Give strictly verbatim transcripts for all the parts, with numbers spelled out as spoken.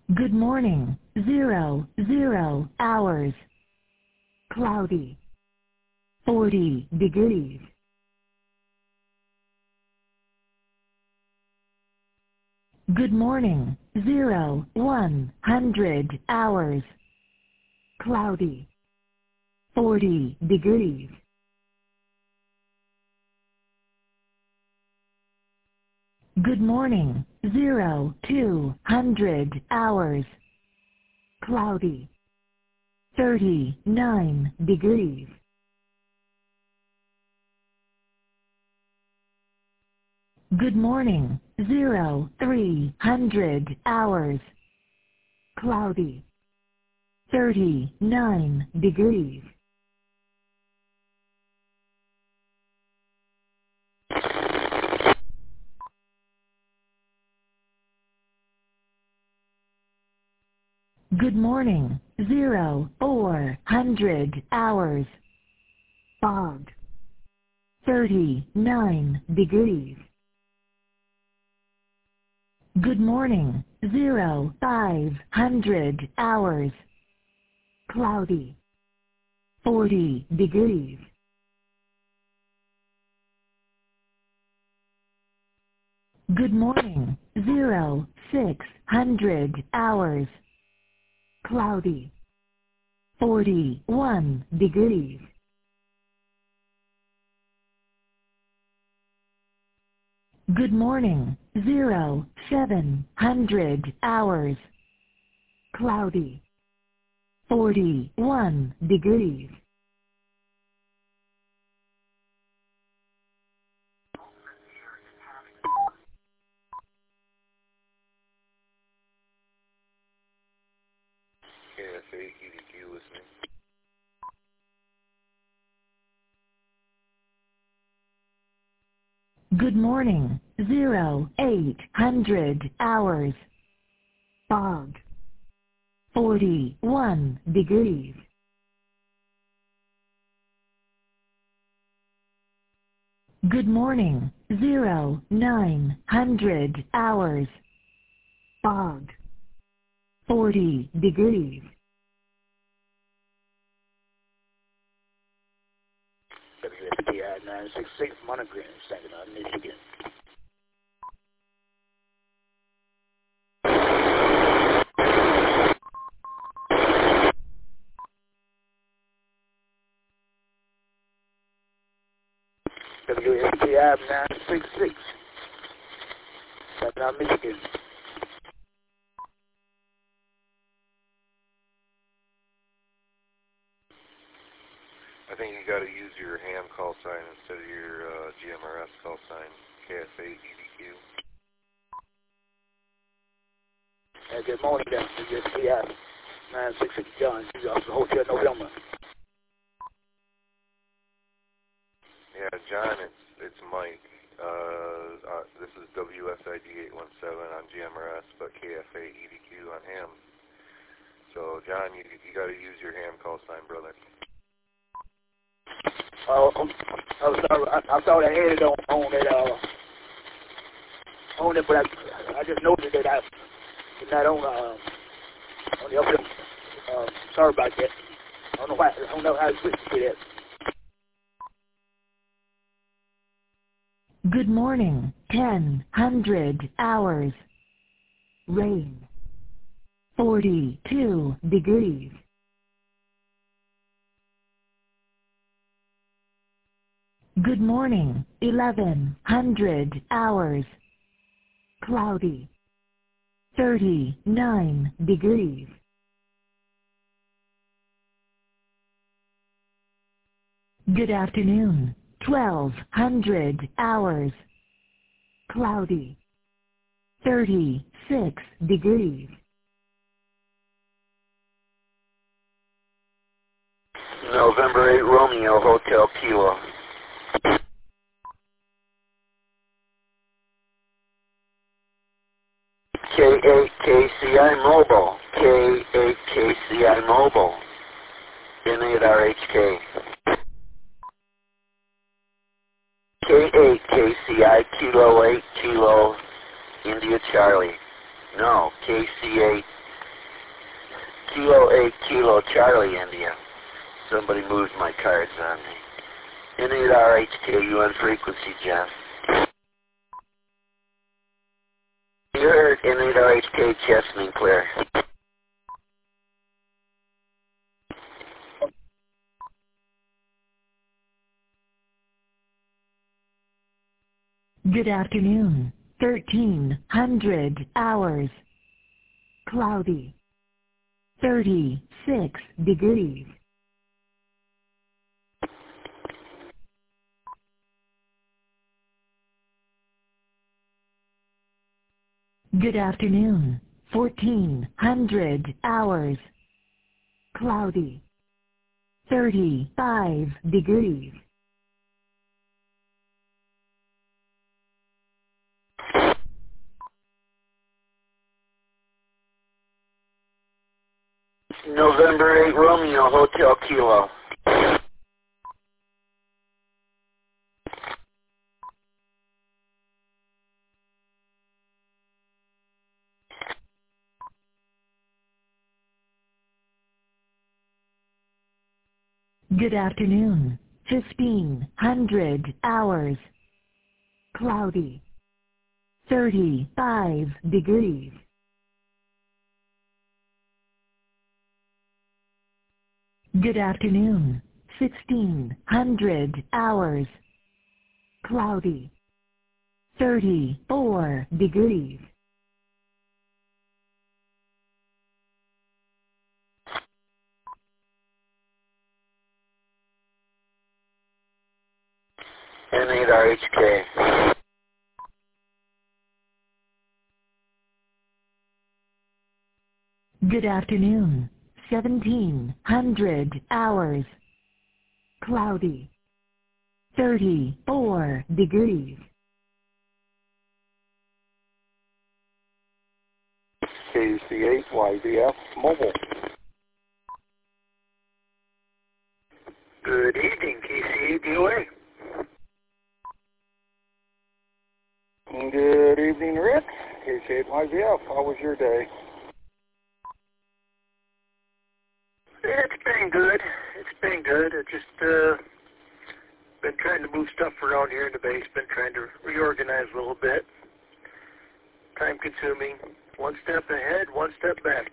Good morning. Zero, zero hours. Cloudy. Forty degrees. Good morning. Zero, one hundred hours. Cloudy. Forty degrees. Good morning. Zero, two hundred hours. Cloudy. Thirty-nine degrees. Good morning. Zero, three hundred hours. Cloudy. Thirty-nine degrees. Good morning. Zero, four hundred hours. Fog. Thirty-nine degrees. Good morning. Zero, five hundred hours. Cloudy. Forty degrees. Good morning. Zero, six hundred hours. Cloudy. Forty-one degrees. Good morning. Zero, seven hundred hours. Cloudy. Forty-one degrees. K S A E D Q listening. Good morning. Zero, eight hundred hours. Fog. Forty-one degrees. Good morning. Zero, nine hundred hours. Fog. Forty degrees. W S T I nine six six Monogram, Saginaw, Michigan. W S T I nine six six Saginaw, Michigan. I think you got to use your ham call sign instead of your uh, G M R S call sign. K S A E D Q. Uh, good morning, W S T I nine six six John, Hotel November. Yeah, John, it's it's Mike. Uh, uh, this is W S I D eight one seven on G M R S, but K S A E D Q on ham. So, John, you you got to use your ham call sign, brother. Oh, uh, I'm sorry. I, I thought I had it on on it uh on it, but I I just noticed that I it's not on uh on the other. Uh, sorry about that. I don't know why. I don't know how to switch to that. Good morning. Ten hundred hours. Rain. Forty-two degrees. Good morning. Eleven hundred hours. Cloudy. Thirty-nine degrees. Good afternoon. Twelve hundred hours. Cloudy. Thirty-six degrees. November eight Romeo Hotel Kilo. K eight K C I Mobile. K eight K C I Mobile. N eight R H K. K eight K C I Kilo eight Kilo India Charlie. No, K C eight Kilo eight Kilo Charlie India. Somebody moved my cards on me. N eight R H K, you on frequency, Jeff. You heard N eight R H K, Chesaning clear. Good afternoon. thirteen hundred hours. Cloudy. thirty-six degrees. Good afternoon. fourteen hundred hours. Cloudy. thirty-five degrees. November eighth Romeo Hotel Kilo. Good afternoon. fifteen hundred hours. Cloudy. thirty-five degrees. Good afternoon. sixteen hundred hours. Cloudy. thirty-four degrees. N eight R H K. Good afternoon. seventeen hundred hours. Cloudy. thirty-four degrees. K C eight Y V F Mobile. Good evening, K C eight D O A. Good evening, Rick. K C eight Y V F. How was your day? It's been good. It's been good. I just uh, been trying to move stuff around here in the basement, trying to reorganize a little bit. Time consuming. One step ahead, one step back.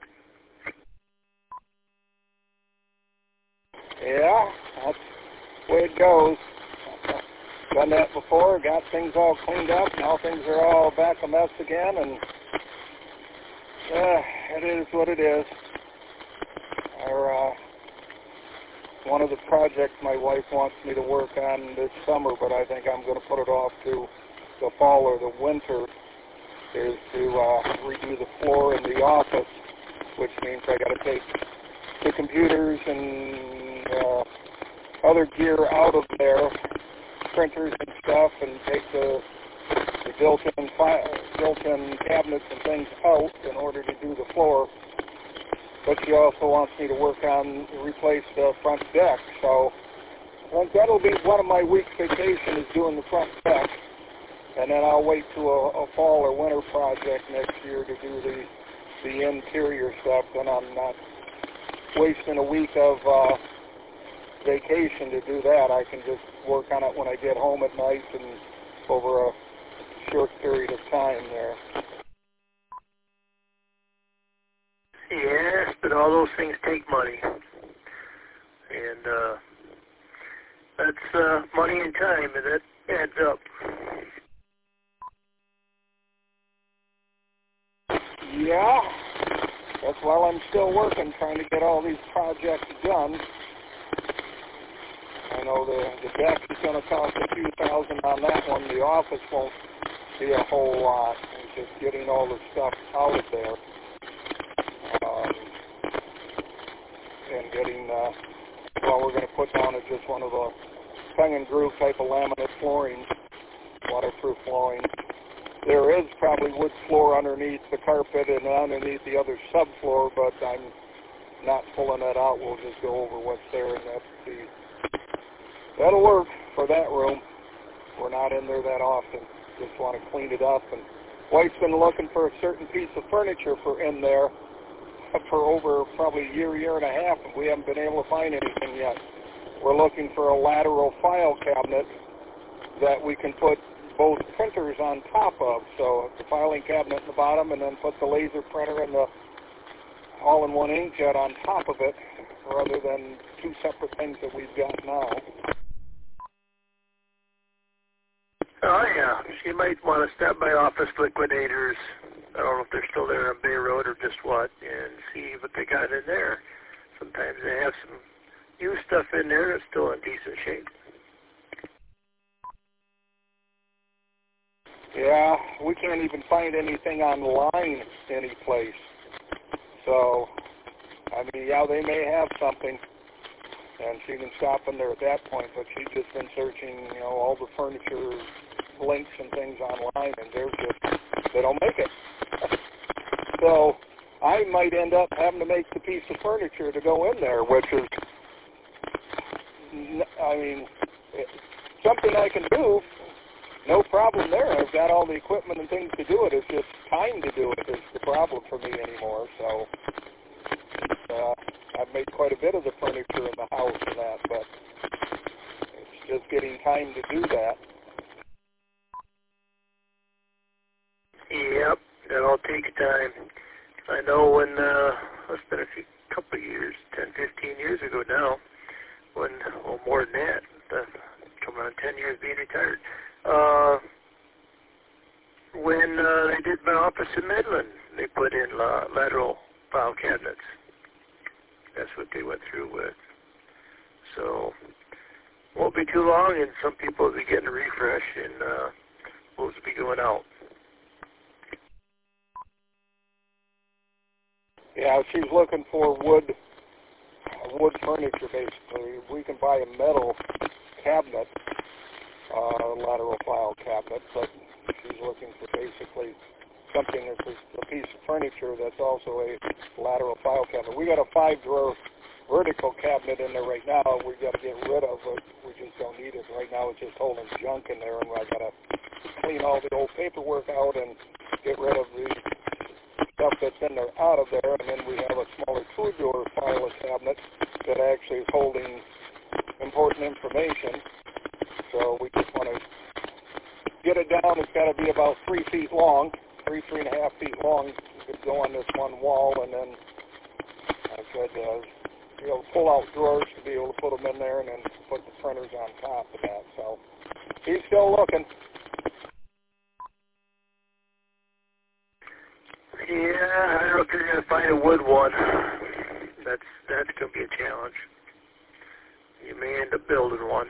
Yeah, that's the way it goes. Done that before, got things all cleaned up, now things are all back a mess again, and uh, it is what it is. Our, uh, one of the projects my wife wants me to work on this summer, but I think I'm going to put it off to the fall or the winter, is to uh, redo the floor in the office, which means I got to take the computers and uh, other gear out of there, printers and stuff, and take the, the built-in fi- built-in cabinets and things out in order to do the floor. But she also wants me to work on, replace the front deck. So I think that'll be one of my week's vacation, is doing the front deck. And then I'll wait to a, a fall or winter project next year to do the, the interior stuff. Then I'm not wasting a week of uh, vacation to do that. I can just work on it when I get home at night and over a short period of time there. Yes, but all those things take money. And uh, that's uh, money and time, and that adds up. Yeah, that's while I'm still working, trying to get all these projects done. I know the, the deck is going to cost a few thousand on that one. The office won't be a whole lot. It's just getting all the stuff out of there. Um, and getting, uh, well, we're going to put down just one of the tongue and groove type of laminate flooring, waterproof flooring. There is probably wood floor underneath the carpet and underneath the other subfloor, but I'm not pulling that out. We'll just go over what's there, and that's the, that'll work for that room. We're not in there that often. Just want to clean it up. And wife's been looking for a certain piece of furniture for in there for over probably a year, year and a half, and we haven't been able to find anything yet. We're looking for a lateral file cabinet that we can put both printers on top of. So the filing cabinet in the bottom, and then put the laser printer and the all-in-one inkjet on top of it, rather than two separate things that we've got now. Oh, yeah. She might want to stop by Office Liquidators. I don't know if they're still there on Bay Road or just what, and see what they got in there. Sometimes they have some new stuff in there that's still in decent shape. Yeah, we can't even find anything online any place. So, I mean, yeah, they may have something, and she can stop in there at that point, but she's just been searching, you know, all the furniture links and things online, and they're just, they don't make it. So, I might end up having to make the piece of furniture to go in there, which is, I mean, something I can do. No problem there. I've got all the equipment and things to do it. It's just time to do it is the problem for me anymore. So uh, I've made quite a bit of the furniture in the house and that, but it's just getting time to do that. Yep, that'll take time. I know when, uh, it's been a few, couple of years, ten, fifteen years ago now, when, well, more than that, uh, coming on ten years being retired. Uh, when uh, they did my office in Midland, they put in uh, lateral file cabinets. That's what they went through with. So, won't be too long, and some people will be getting a refresh, and uh, will be going out. Yeah, she's looking for wood, wood furniture, basically. We can buy a metal cabinet, uh, lateral file cabinet, but she's looking for basically something that's a piece of furniture that's also a lateral file cabinet. We got a five-drawer vertical cabinet in there right now. We've got to get rid of it. We just don't need it right now. It's just holding junk in there, and I got to clean all the old paperwork out and get rid of the stuff that's in there out of there. And then we have a smaller two-drawer file cabinet that actually is holding important information. So we just want to get it down. It's got to be about three feet long, three, three and a half feet long. You could go on this one wall, and then I could, uh, you know, pull out drawers to be able to put them in there, and then put the printers on top of that. So he's still looking. Yeah, I don't know if you're going to find a wood one. That's that's going to be a challenge. You may end up building one.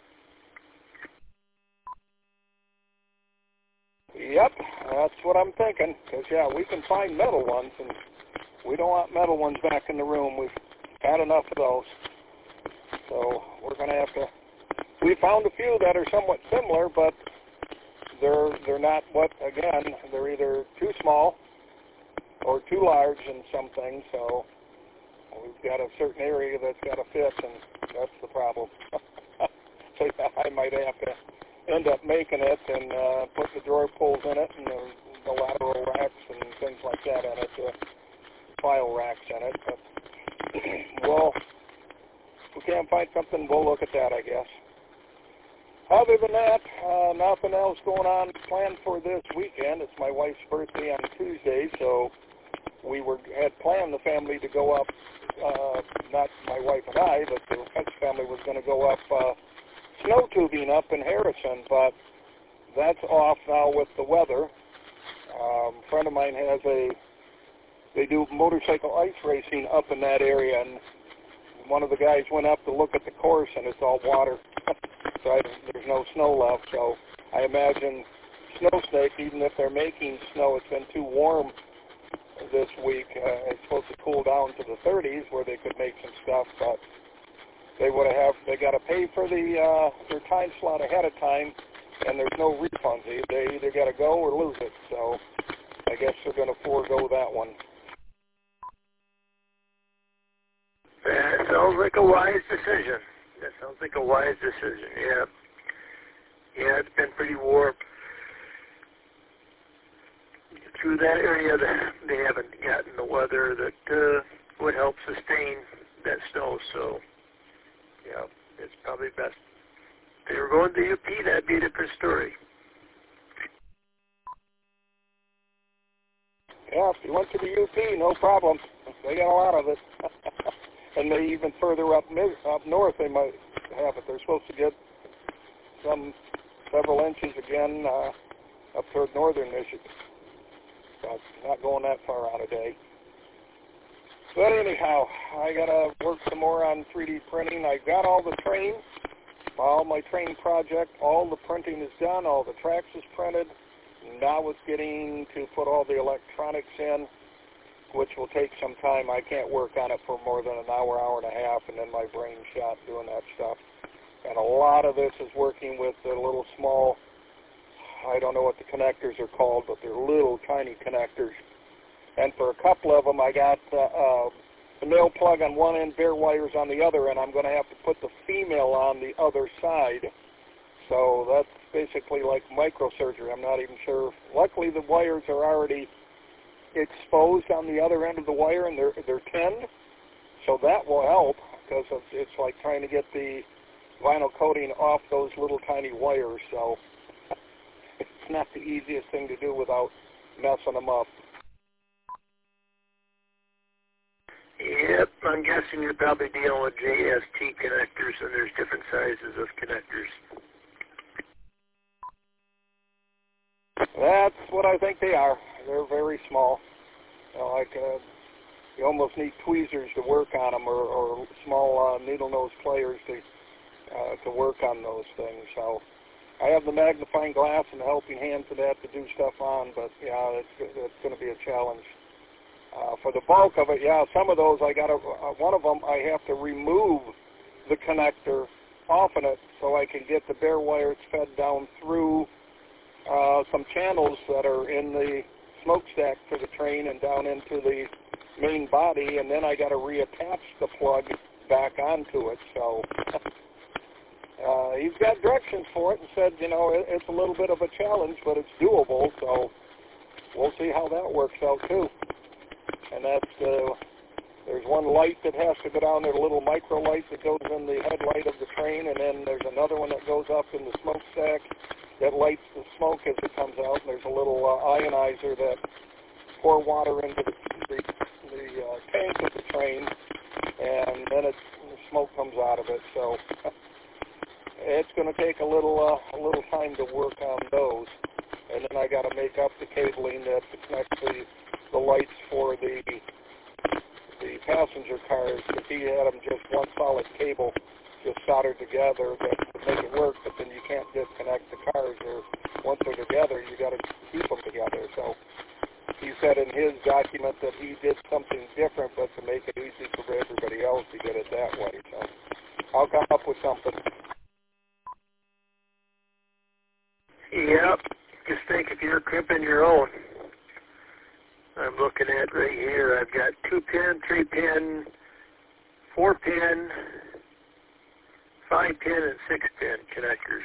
Yep, that's what I'm thinking. Because, yeah, we can find metal ones, and we don't want metal ones back in the room. We've had enough of those. So we're going to have to... We found a few that are somewhat similar, but they're they're not what, again, they're either too small or too large in some things. So we've got a certain area that's got to fit, and that's the problem. So yeah, I might have to end up making it and uh, put the drawer pulls in it and the, the lateral racks and things like that in it, the file racks in it. But well, if we can't find something, we'll look at that, I guess. Other than that, uh, nothing else going on planned for this weekend. It's my wife's birthday on Tuesday, so we were had planned the family to go up, uh, not my wife and I, but the French family was going to go up uh, snow tubing up in Harrison, but that's off now with the weather. Um, a friend of mine has a, they do motorcycle ice racing up in that area, and one of the guys went up to look at the course, and it's all water. So I, there's no snow left, so I imagine Snow Snake, even if they're making snow, it's been too warm this week. Uh, it's supposed to cool down to the thirties where they could make some stuff, but they would have, they got to pay for the uh, their time slot ahead of time, and there's no refunds. They, they either got to go or lose it, so I guess they're going to forego that one. That sounds like a wise decision. That sounds like a wise decision, yeah. Yeah, it's been pretty warm. It's through that area, they haven't gotten the weather that uh, would help sustain that snow. So, yeah, it's probably best. If they were going to U P, that'd be a different story. Yeah, if you went to the U P, no problem. They got a lot of it. And maybe even further up mid, up north, they might have it. They're supposed to get some several inches again uh, up toward northern Michigan. But not going that far out a day. But anyhow, I got to work some more on three D printing. I got all the train, all my train project, all the printing is done, all the tracks is printed. Now it's getting to put all the electronics in, which will take some time. I can't work on it for more than an hour, hour and a half, and then my brain's shot doing that stuff. And a lot of this is working with the little small, I don't know what the connectors are called, but they're little tiny connectors. And for a couple of them, I got uh, uh, the male plug on one end, bare wires on the other, and I'm going to have to put the female on the other side. So that's basically like microsurgery. I'm not even sure. Luckily, the wires are already exposed on the other end of the wire, and they're they're tinned, so that will help because it's like trying to get the vinyl coating off those little tiny wires. So it's not the easiest thing to do without messing them up. Yep, I'm guessing you're probably dealing with J S T connectors, and there's different sizes of connectors. That's what I think they are. They're very small. You know, like uh, you almost need tweezers to work on them, or, or small uh, needle nose players to uh, to work on those things. So I have the magnifying glass and the helping hand for that to do stuff on, but yeah, it's it's going to be a challenge. Uh, for the bulk of it, yeah, some of those I got to. Uh, one of them I have to remove the connector off of it so I can get the bare wires fed down through uh, some channels that are in the smokestack for the train and down into the main body, and then I got to reattach the plug back onto it. So uh, he's got directions for it and said, you know, it, it's a little bit of a challenge, but it's doable. So we'll see how that works out too. And that's uh, there's one light that has to go down there, a little micro light that goes in the headlight of the train, and then there's another one that goes up in the smokestack that lights the smoke as it comes out. And there's a little uh, ionizer that pour water into the, the, the uh, tank of the train, and then it, the smoke comes out of it. So it's going to take a little uh, a little time to work on those. And then I got to make up the cabling that connects the the lights for the the passenger cars, because he had them just one solid cable just soldered together that would make it work, but then you can't disconnect the cars, or once they're together, you got to keep them together. So he said in his document that he did something different, but to make it easy for everybody else, he did it that way. So I'll come up with something. Yep, just think if you're crimping your own. I'm looking at right here, I've got two pin, three pin, four pin, five pin, and six pin connectors.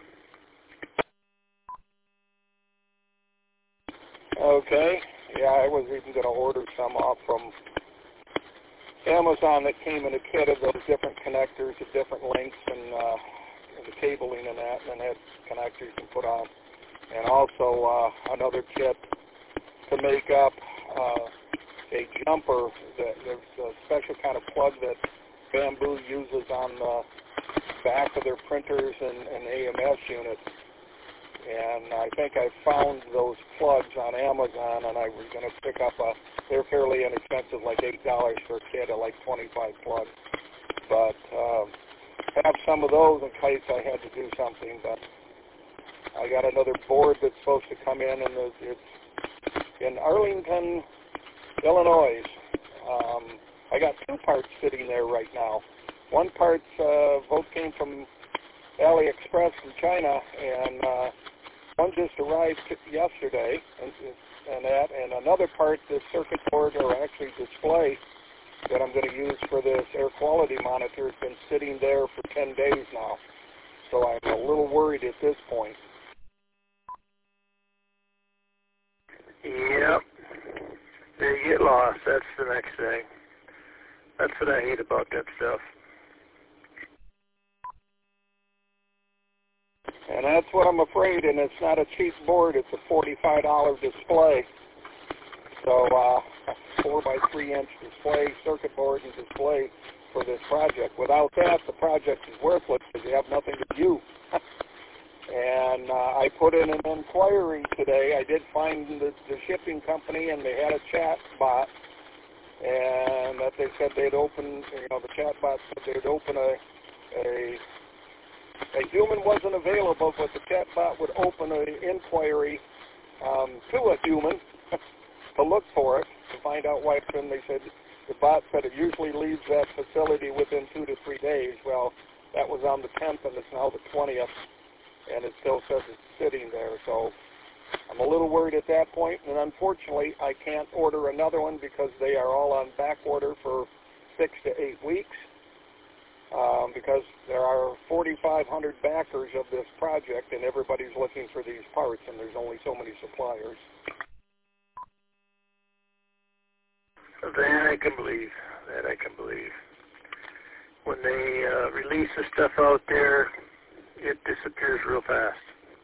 Okay. Yeah, I was even going to order some off from Amazon that came in a kit of those different connectors at different lengths, and uh, the cabling and that, and then had connectors you can put on. And also uh, another kit to make up uh, a jumper. That there's a special kind of plug that Bamboo uses on the back of their printers and, and A M S units. And I think I found those plugs on Amazon, and I was going to pick up a, they're fairly inexpensive, like eight dollars for a kit of like twenty-five plugs. But uh, have some of those in case I had to do something. But I got another board that's supposed to come in, and it's in Arlington, Illinois. Um, I got two parts sitting there right now. One part uh, both came from AliExpress from China, and uh, one just arrived yesterday, and, and that, and another part, the circuit board, or actually display, that I'm going to use for this air quality monitor has been sitting there for ten days now. So I'm a little worried at this point. Yep. They get lost. That's the next thing. That's what I hate about that stuff. And that's what I'm afraid, and it's not a cheap board. It's a forty-five dollar display. So uh, four by three inch display, circuit board and display for this project. Without that, the project is worthless because you have nothing to view. And uh, I put in an inquiry today. I did find the, the shipping company, and they had a chat bot, and that they said they'd open, you know, the chat bot said they'd open a, a, a human wasn't available, but the chat bot would open an inquiry um, to a human to look for it, to find out why it's been. They said, the bot said it usually leaves that facility within two to three days. Well, that was on the tenth, and it's now the twentieth. And it still says it's sitting there. So I'm a little worried at that point. And unfortunately, I can't order another one because they are all on back order for six to eight weeks. Um, because there are forty-five hundred backers of this project, and everybody's looking for these parts, and there's only so many suppliers. That I can believe. That I can believe. When they uh, release the stuff out there, it disappears real fast.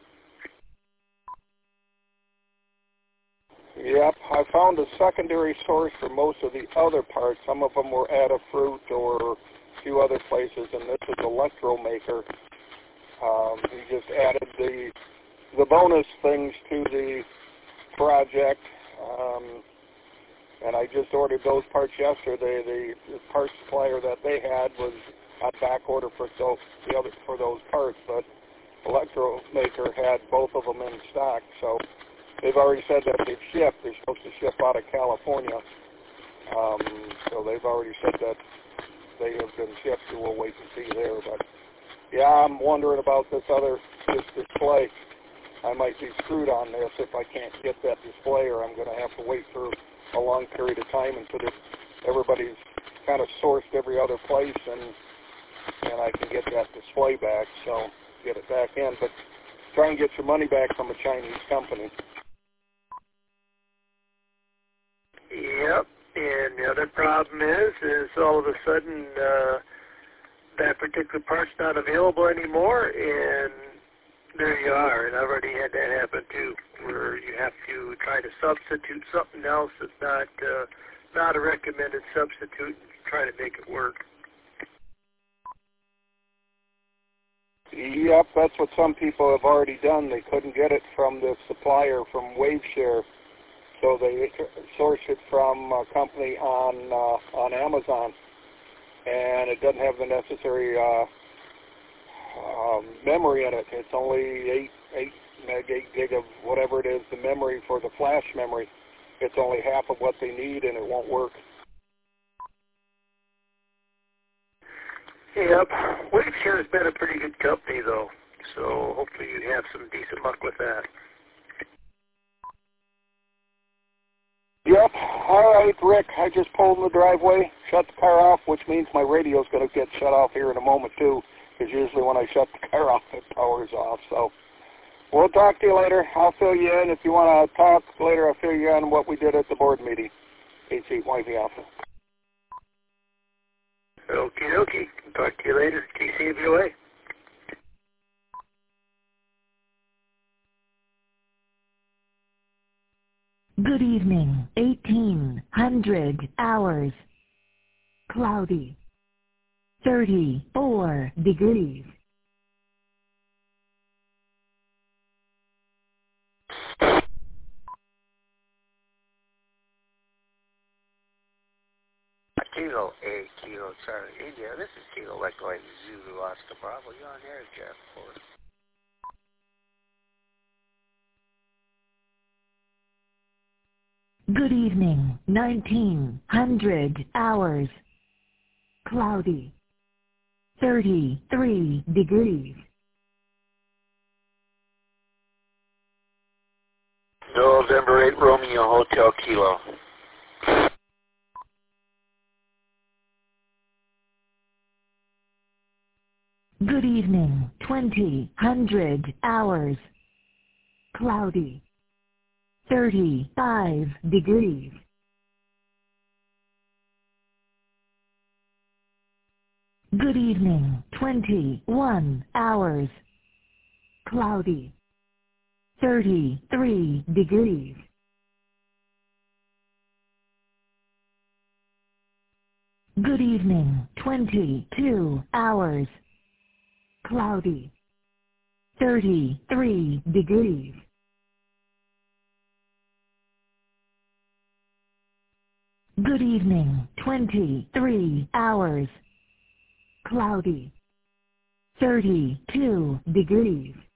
Yep, I found a secondary source for most of the other parts. Some of them were Adafruit or a few other places, and this is Electromaker. Um, he just added the the bonus things to the project, um, and I just ordered those parts yesterday. The, the part supplier that they had was on back order for so the other for those parts, but Electromaker had both of them in stock. So they've already said that they've shipped. They're supposed to ship out of California, um, so they've already said that they have been shipped. So we'll wait and see there. But yeah, I'm wondering about this other this display. I might be screwed on this if I can't get that display, or I'm going to have to wait for a long period of time until everybody's kind of sourced every other place, and and I can get that display back, so get it back in. But try and get your money back from a Chinese company. Yep, and the other problem is, is all of a sudden uh, that particular part's not available anymore, and there you are. And I've already had that happen too, where you have to try to substitute something else that's not uh, not a recommended substitute and try to make it work. Yep, that's what some people have already done. They couldn't get it from the supplier from WaveShare, so they sourced it from a company on uh, on Amazon, and it doesn't have the necessary uh, um, memory in it. It's only eight eight meg, eight gig of whatever it is, the memory for the flash memory. It's only half of what they need, and it won't work. Yep. WaveShare has been a pretty good company, though, so hopefully you have some decent luck with that. Yep. All right, Rick, I just pulled in the driveway, shut the car off, which means my radio's going to get shut off here in a moment, too, because usually when I shut the car off, it powers off. So we'll talk to you later. I'll fill you in. If you want to talk later, I'll fill you in on what we did at the board meeting. eight eight Y V Alpha. Okie dokie. Talk to you later. T C V O A. Good evening. eighteen hundred hours. Cloudy. thirty-four degrees. Kilo A, Kilo Charlie India. This is Kilo Echo eight Zulu Oscar Bravo. You're on air, Jeff. Forward. Good evening. nineteen hundred hours. Cloudy. thirty-three degrees. November eight Romeo Hotel Kilo. Good evening. twenty hundred hours. Cloudy. thirty-five degrees. Good evening, twenty-one hours. Cloudy. thirty-three degrees. Good evening, twenty-two hours. Cloudy. thirty-three degrees. Good evening, twenty-three hours. Cloudy. thirty-two degrees.